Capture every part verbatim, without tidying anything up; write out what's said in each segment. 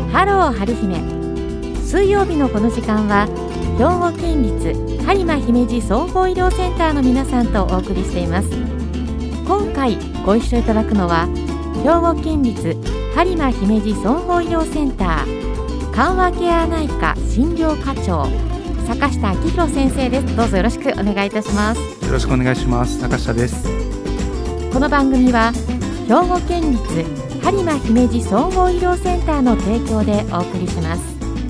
ハロー春姫。水曜日のこの時間は兵庫県立播磨姫路総合医療センターの皆さんとお送りしています。今回ご一緒いただくのは兵庫県立播磨姫路総合医療センター緩和ケア内科診療課長坂下明宏先生です。どうぞよろしくお願いいたします。 よろしくお願いします。坂下です。 この番組は兵庫県立播磨姫路総合医療センターの提供でお送りします。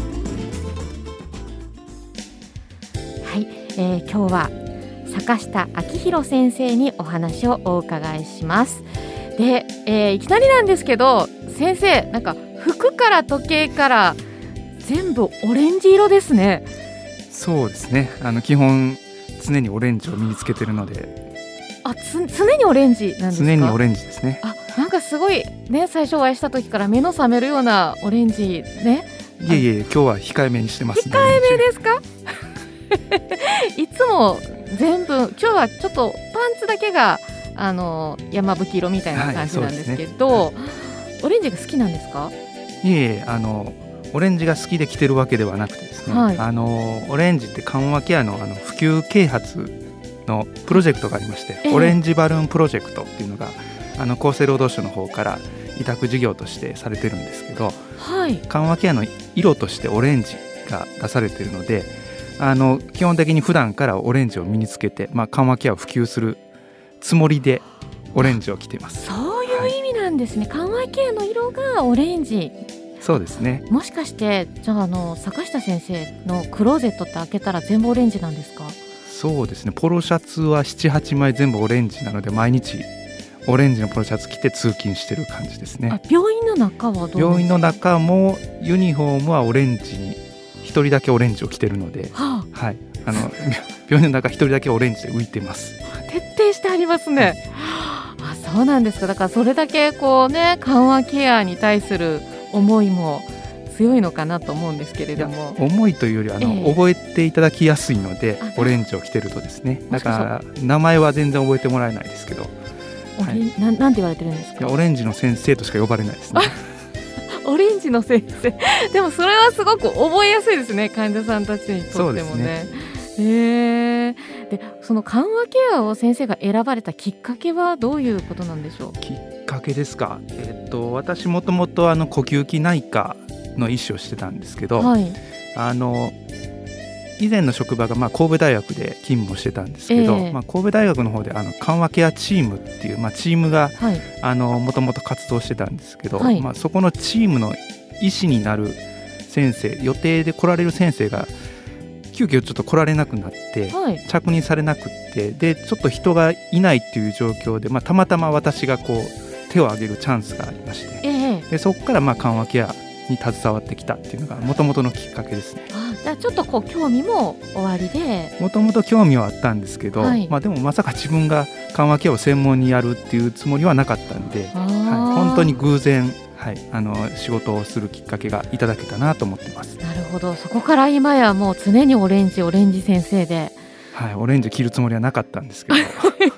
はい、えー、今日は坂下明宏先生にお話をお伺いします。で、えー、いきなりなんですけど先生、なんか服から時計から全部オレンジ色ですね。 そうですね、あの基本常にオレンジを身につけてるので。 あ、つ常にオレンジなんですか？ 常にオレンジですね。 あ、なんかすごいね、最初お会いした時から目の覚めるようなオレンジね。 いえいえ、今日は控えめにしてますね。 控えめですか？いつも全部、今日はちょっとパンツだけがあの山吹色みたいな感じなんですけど、はい、ね、オレンジが好きなんですか？ いえいえ、あのオレンジが好きで着てるわけではなくてですね、はい、あのオレンジって緩和ケア の, あの普及啓発のプロジェクトがありまして、えー、オレンジバルーンプロジェクトっていうのがあの厚生労働省の方から委託事業としてされてるんですけど、はい、緩和ケアの色としてオレンジが出されているので、あの基本的に普段からオレンジを身につけて、まあ、緩和ケアを普及するつもりでオレンジを着ています。 そういう意味なんですね、はい、緩和ケアの色がオレンジ。 そうですね。 もしかしてじゃあ、あの坂下先生のクローゼットって開けたら全部オレンジなんですか？ そうですね、ポロシャツは ななはちまい全部オレンジなので、毎日オレンジのポロシャツ着て通勤してる感じですね。 あ、病院の中はどうですか？ 病院の中もユニフォームはオレンジにひとりだけオレンジを着てるので、はあ、はい、あの病院の中ひとりだけオレンジで浮いてます。 徹底してありますね。あ、そうなんですか。だからそれだけこうね、緩和ケアに対する思いも強いのかなと思うんですけれども。 思いというよりあの、えー、覚えていただきやすいのでオレンジを着てるとですね。だから名前は全然覚えてもらえないですけど、 はい、な, なんて言われてるんですか？ いや、オレンジの先生としか呼ばれないですね。 オレンジの先生。でもそれはすごく覚えやすいですね、患者さんたちにとってもね。へー。で、その緩和ケアを先生が選ばれたきっかけはどういうことなんでしょう？ きっかけですか。えー、っと私もともとあの呼吸器内科の医師をしてたんですけど、はい、あの以前の職場がまあ神戸大学で勤務をしてたんですけど、えーまあ、神戸大学の方であの緩和ケアチームっていう、まあ、チームがもともと活動してたんですけど、はい、まあ、そこのチームの医師になる先生、予定で来られる先生が急遽ちょっと来られなくなって、はい、着任されなくって、でちょっと人がいないっていう状況で、まあ、たまたま私がこう手を挙げるチャンスがありまして、えー、でそこからまあ緩和ケアに携わってきたっていうのがもともとのきっかけですね。 あ、じゃあちょっとこう興味もおありで。 もともと興味はあったんですけど、はい、まあ、でもまさか自分が緩和ケアを専門にやるっていうつもりはなかったんで、はい、本当に偶然、はい、あの仕事をするきっかけがいただけたなと思ってます。 なるほど。そこから今やもう常にオレンジオレンジ先生で、 はい、オレンジ着るつもりはなかったんですけど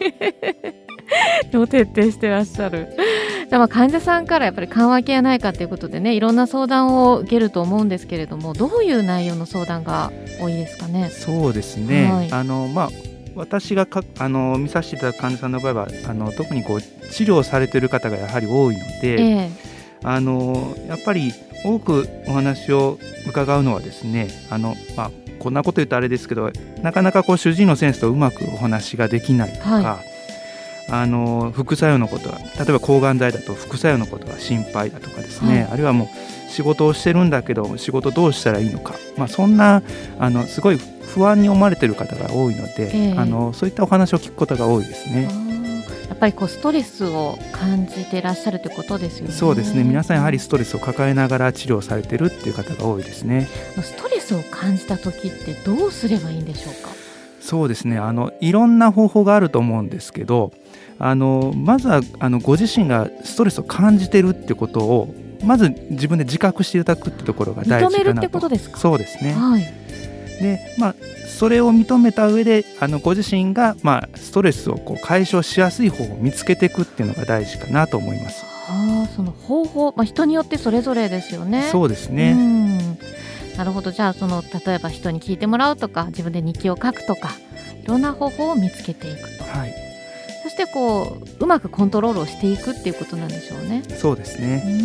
でも徹底してらっしゃる。じゃあ、まあ患者さんからやっぱり緩和ケア内科ということでね、いろんな相談を受けると思うんですけれども、どういう内容の相談が多いですかね？ そうですね、はい、あのまあ私がかあの見させていただく患者さんの場合はあの特にこう治療されている方がやはり多いので、えー、あのやっぱり多くお話を伺うのはですね、あの、まあ、こんなこと言うとあれですけど、なかなかこう主治医の先生とうまくお話ができないとか、はい、あの副作用のことが、例えば抗がん剤だと副作用のことが心配だとかですね、はい、あるいはもう仕事をしてるんだけど仕事どうしたらいいのか、まあ、そんなあのすごい不安に思われている方が多いので、えー、あのそういったお話を聞くことが多いですね。 やっぱりこうストレスを感じていらっしゃるということですよね。 そうですね、皆さんやはりストレスを抱えながら治療されているっていう方が多いですね。 ストレスを感じた時ってどうすればいいんでしょうか？ そうですね、あのいろんな方法があると思うんですけど、あのまずはあのご自身がストレスを感じているってことをまず自分で自覚していただくってところが大事かなと。 認めるってことですか？ そうですね、 はい。 でまあ、それを認めた上であのご自身が、まあ、ストレスをこう解消しやすい方を見つけていくっていうのが大事かなと思います。 はあ、その方法、まあ、人によってそれぞれですよね。 そうですね。 うん、なるほど。じゃあその例えば人に聞いてもらうとか自分で日記を書くとかいろんな方法を見つけていくと、 はい、 そしてこううまくコントロールをしていくっていうことなんでしょうね。 そうですね。 うん、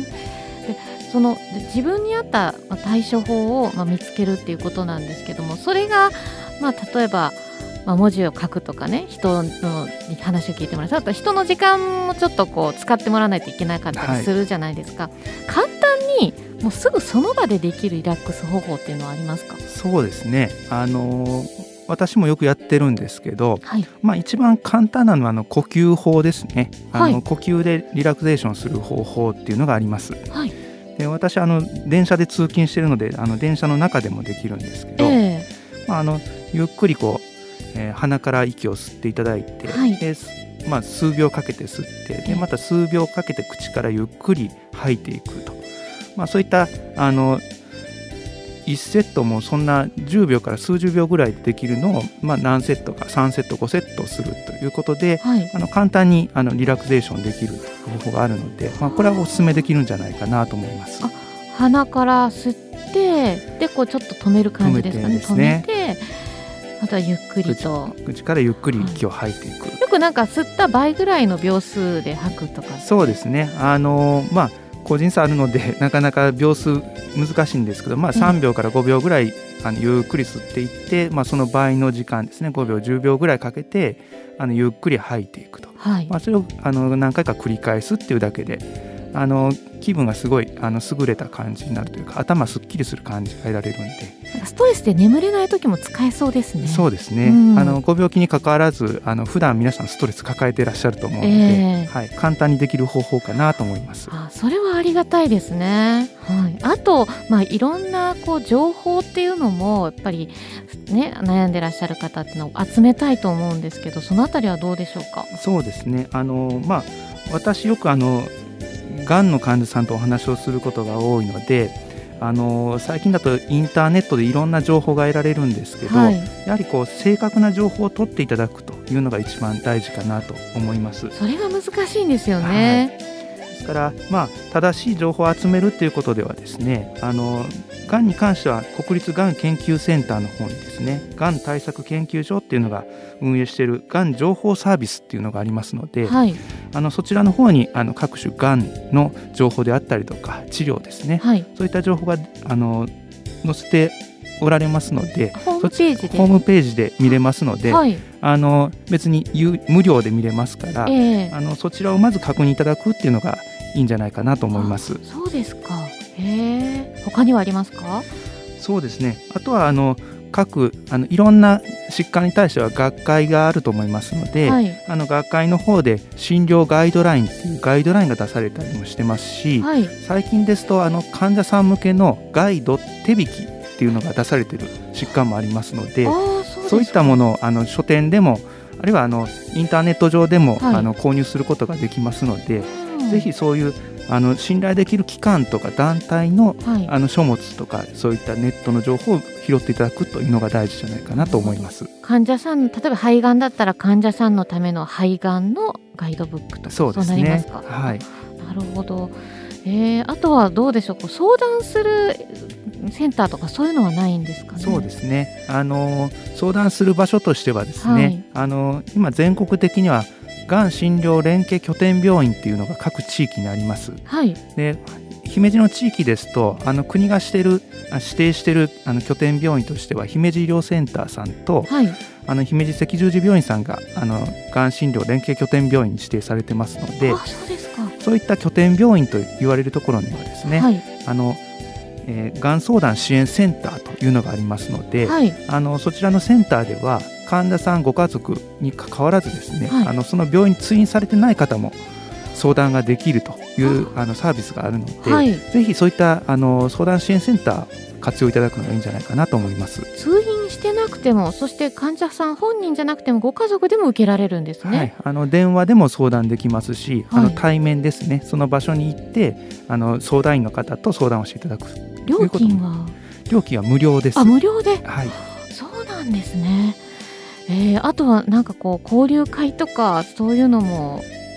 でその自分に合った対処法をまあ見つけるっていうことなんですけども、それがまあ例えばまあ、文字を書くとかね、人の話を聞いてもらう、あと人の時間もちょっとこう使ってもらわないといけなかったりするじゃないですか、はい、簡単にもうすぐその場でできるリラックス方法っていうのはありますか？ そうですね、あのー、私もよくやってるんですけど、 はい、 まあ、一番簡単なのはあの呼吸法ですね。あの、はい、呼吸でリラクゼーションする方法っていうのがあります、はい、で私あの電車で通勤しているのであの電車の中でもできるんですけど、えーまあ、あのゆっくりこうえー、鼻から息を吸っていただいて、はい、でまあ、数秒かけて吸ってでまた数秒かけて口からゆっくり吐いていくと、まあ、そういったあのいちセットもそんなじゅうびょうから数十秒ぐらいできるのを、まあ、何セットかさんセットごセットするということで、はい、あの簡単にあのリラクゼーションできる方法があるので、まあ、これはお勧めできるんじゃないかなと思います。 あ、鼻から吸ってでこうちょっと止める感じですかね。止めてあとはゆっくりと 口, 口からゆっくり息を吐いていく、 はい、よくなんか吸った倍ぐらいの秒数で吐くとか。 そうですね、あのまあ個人差あるのでなかなか秒数難しいんですけど、まあ、さんびょうからごびょうぐらいあのゆっくり吸っていって、まあ、その倍の時間ですねごびょうじゅうびょうぐらいかけてあのゆっくり吐いていくと、はい、まあ、それをあの何回か繰り返すっていうだけであの気分がすごいあの優れた感じになるというか頭すっきりする感じが得られるんで、 ストレスで眠れない時も使えそうですね。 そうですね、うん、あのご病気に関わらずあの普段皆さんストレス抱えていらっしゃると思うので、えーはい、簡単にできる方法かなと思います。 あ、それはありがたいですね、はい、あと、まあ、いろんなこう情報っていうのもやっぱり、ね、悩んでらっしゃる方っていうのを集めたいと思うんですけど、そのあたりはどうでしょうか？ そうですね、あの、まあ、私よくあのがんの患者さんとお話をすることが多いので、あの最近だとインターネットでいろんな情報が得られるんですけど、はい、やはりこう正確な情報を取っていただくというのが一番大事かなと思います。 それが難しいんですよね、 はい、ですから、まあ、正しい情報を集めるということではですね、あのがんに関しては国立がん研究センターの方にですねがん対策研究所っていうのが運営しているがん情報サービスっていうのがありますので、はい、あのそちらの方にあの各種がんの情報であったりとか治療ですね、はい、そういった情報があの載せておられますので、 ホームページでホームページで見れますので、はい、あの別に無料で見れますから、えー、あのそちらをまず確認いただくっていうのがいいんじゃないかなと思います。 そうですか。へー、他にはありますか？ そうですね、あとはあの各あのいろんな疾患に対しては学会があると思いますので、はい、あの学会の方で診療ガイドラインっていうガイドラインが出されたりもしてますし、はい、最近ですとあの患者さん向けのガイド手引きっていうのが出されている疾患もありますので、そうそういったものをあの書店でもあるいはあのインターネット上でも、はい、あの購入することができますので、うん、ぜひそういうあの信頼できる機関とか団体 の,、はい、あの書物とかそういったネットの情報を拾っていただくというのが大事じゃないかなと思います。 患者さん、例えば肺がんだったら患者さんのための肺がんのガイドブックとかそうですね、そうなりますか？はい、なるほど、えー、あとはどうでしょう、こう相談するセンターとかそういうのはないんですかね？ そうですね、あの相談する場所としてはですね、はい、あの今全国的にはがん診療連携拠点病院っていうのが各地域にあります、はい、で姫路の地域ですとあの国がしてる指定しているあの拠点病院としては姫路医療センターさんと、はい、あの姫路赤十字病院さんがあのがん診療連携拠点病院に指定されてますので、 あ、そうですか。 そういった拠点病院と言われるところにはですね、はい、あのえー、がん相談支援センターというのがありますので、はい、あのそちらのセンターでは患者さんご家族に関わらずですね、はい、あのその病院に通院されてない方も相談ができるというあのサービスがあるので、はい、ぜひそういったあの相談支援センター活用いただくのがいいんじゃないかなと思います。 通院してなくても、そして患者さん本人じゃなくてもご家族でも受けられるんですね。はい、 あの電話でも相談できますし、はい、あの対面ですね、その場所に行ってあの相談員の方と相談をしていただく。 料金は料金は無料です。 あ、無料で、 はい、 そうなんですね。えー、あとはなんかこう交流会とかそういうのも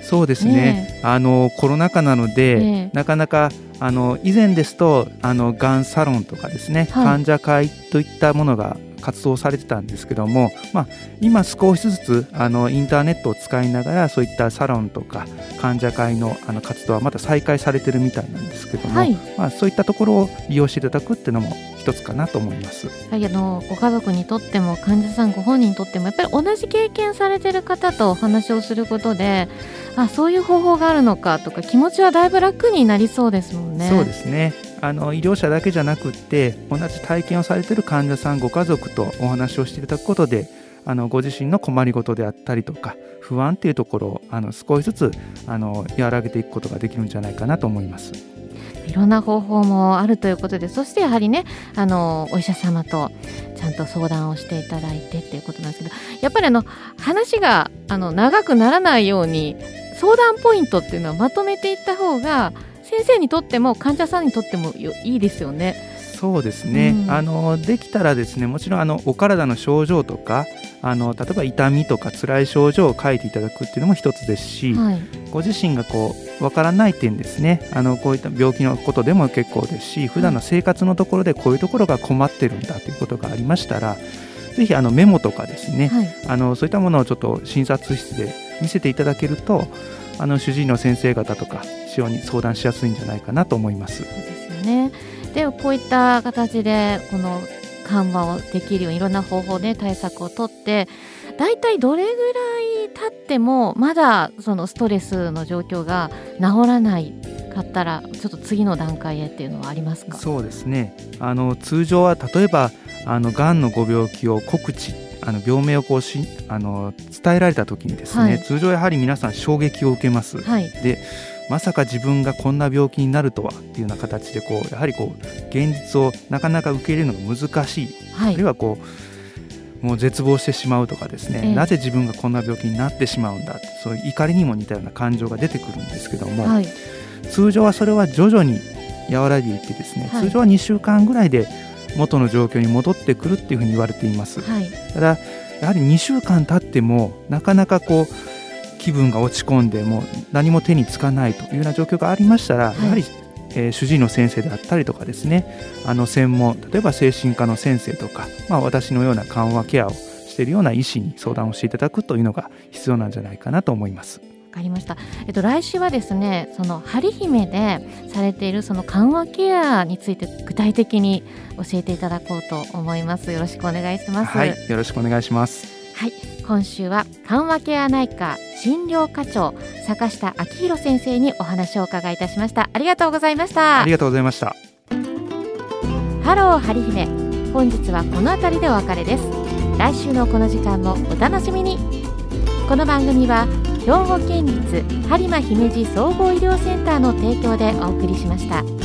そうですね、ねあのコロナ禍なので、ね、なかなかあの以前ですとあのがんサロンとかですね、はい、患者会といったものが活動されてたんですけども、まあ、今少しずつあのインターネットを使いながらそういったサロンとか患者会 の, あの活動はまた再開されてるみたいなんですけども、はいまあ、そういったところを利用していただくっていうのも一つかなと思います。 はい、あのご家族にとっても患者さんご本人にとってもやっぱり同じ経験されてる方とお話をすることで、あそういう方法があるのかとか気持ちはだいぶ楽になりそうですもんね。 そうですね、あの医療者だけじゃなくって同じ体験をされている患者さんご家族とお話をしていただくことで、あのご自身の困りごとであったりとか不安というところをあの少しずつあの和らげていくことができるんじゃないかなと思います。 いろんな方法もあるということで、そしてやはりねあのお医者様とちゃんと相談をしていただいてっていうことなんですけど、やっぱりあの話があの長くならないように相談ポイントっていうのはまとめていった方が先生にとっても患者さんにとってもいいですよね。 そうですね、うん、あのできたらですね、もちろんあのお体の症状とかあの例えば痛みとか辛い症状を書いていただくっていうのも一つですし、はい、ご自身がこうわからない点ですね、あのこういった病気のことでも結構ですし、普段の生活のところでこういうところが困ってるんだということがありましたら、ぜひあのメモとかですね、はい、あのそういったものをちょっと診察室で見せていただけると、あの主治医の先生方とか非常に相談しやすいんじゃないかなと思います。 そうですよね。でこういった形でこの緩和をできるようにいろんな方法で対策を取って、だいたいどれぐらい経ってもまだそのストレスの状況が治らないかったら、ちょっと次の段階へっていうのはありますか？ そうですね、あの通常は例えばあのがんのご病気を告知、あの病名をこうしあの伝えられた時にですね、はい、通常やはり皆さん衝撃を受けます、はい、でまさか自分がこんな病気になるとはっていうような形でこうやはりこう現実をなかなか受け入れるのが難しい、はい、あるいはこうもう絶望してしまうとかですね、ええ、なぜ自分がこんな病気になってしまうんだ、そういう怒りにも似たような感情が出てくるんですけども、はい、通常はそれは徐々に和らいでいってですね、はい、通常はにしゅうかんぐらいで元の状況に戻ってくるっていうふうに言われています、はい、ただやはりにしゅうかん経ってもなかなかこう気分が落ち込んでもう何も手につかないというような状況がありましたら、はい、やはり、えー、主治医の先生であったりとかですね、あの専門、例えば精神科の先生とか、まあ、私のような緩和ケアをしているような医師に相談をしていただくというのが必要なんじゃないかなと思います。 わかりました。えっと、来週はですね、そのはりひめでされているその緩和ケアについて具体的に教えていただこうと思います。よろしくお願いします。 はい、よろしくお願いします。 はい、今週は緩和ケア内科診療科長坂下明弘先生にお話を伺いいたしました。ありがとうございました。 ありがとうございました。 ハローはりひめ、本日はこの辺りでお別れです。来週のこの時間もお楽しみに。この番組は兵庫県立播磨姫路総合医療センターの提供でお送りしました。